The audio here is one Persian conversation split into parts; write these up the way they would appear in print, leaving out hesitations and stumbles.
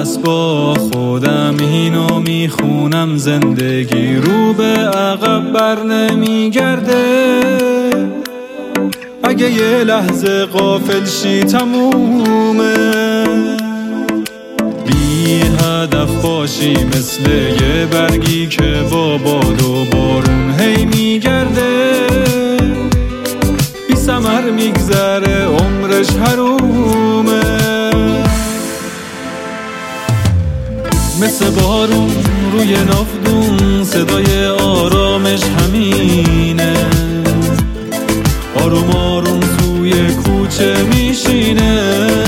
پس با خودم اینو میخونم، زندگی رو به عقب بر نمیگرده. اگه یه لحظه غافل شی تمومه، بی هدف باشی مثل یه برگی که با باد و بارون هی میگرده. بی ثمر میگذره عمرش حرومه، مثل بارون روی ناودون صدای آرامش همینه. آروم آروم توی کوچه میشینه،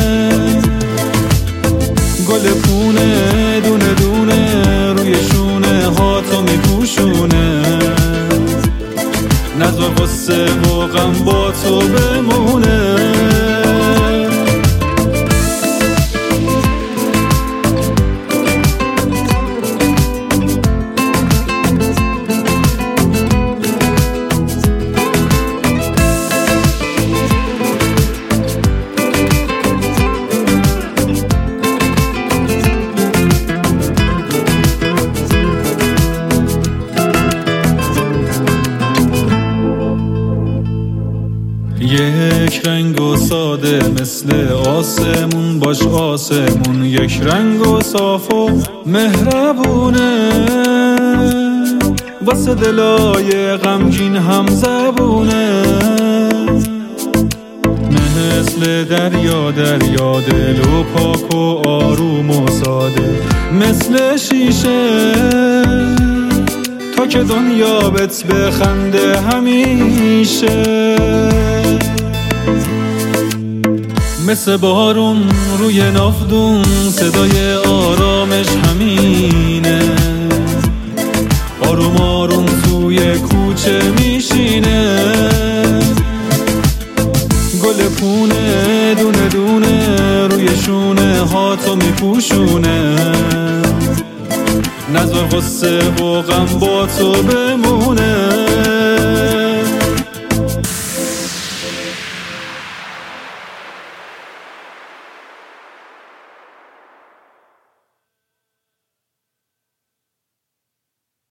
گل پونه دونه دونه روی شونه هاتو میپوشونه. نزد و غصه و غم با تو بمونه. یک رنگ و ساده مثل آسمون باش، آسمون یک رنگ و صاف و مهربونه. واسه دلای غمگین هم زبونه، مثل دریا دریا دل و پاک و آروم و ساده، مثل شیشه تا که دنیا بهت بخنده همیشه. مثل بارون روی ناودون صدای آرامش همینه. آروم آروم توی کوچه میشینه، گل پونه دونه دونه روی شونه هاتو میپوشونه. نزار غصه و غم با تو بمونه.